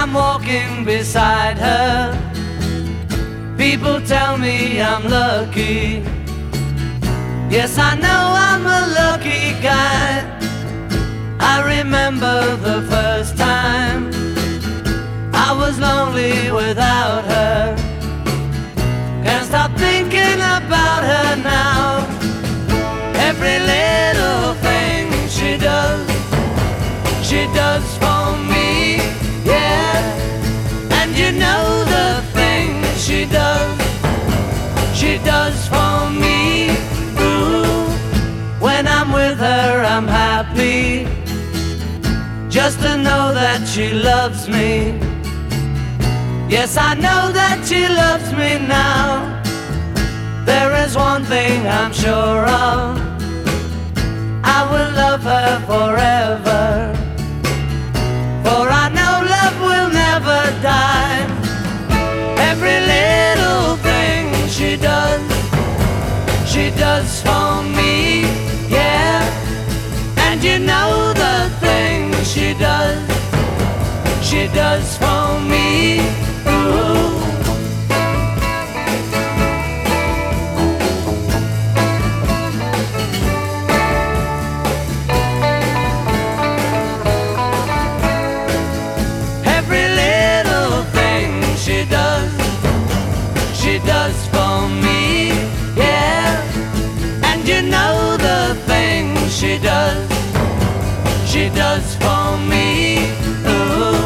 I'm walking beside her, people tell me I'm lucky. Yes, I know I'm a lucky guy. I remember the first time I was lonely without her. Can't stop thinking about her now. Every little thing she does for me, yeah. And you know the things she does for me. Ooh, when I'm with her I'm happy, just to know that she loves me. Yes, I know that she loves me now. There is one thing I'm sure of, I will love her forever. For I know love will never die. Every little thing she does for me, yeah. And you know the things she does for me. Ooh. She does for me, yeah. And you know the things she does for me. Ooh.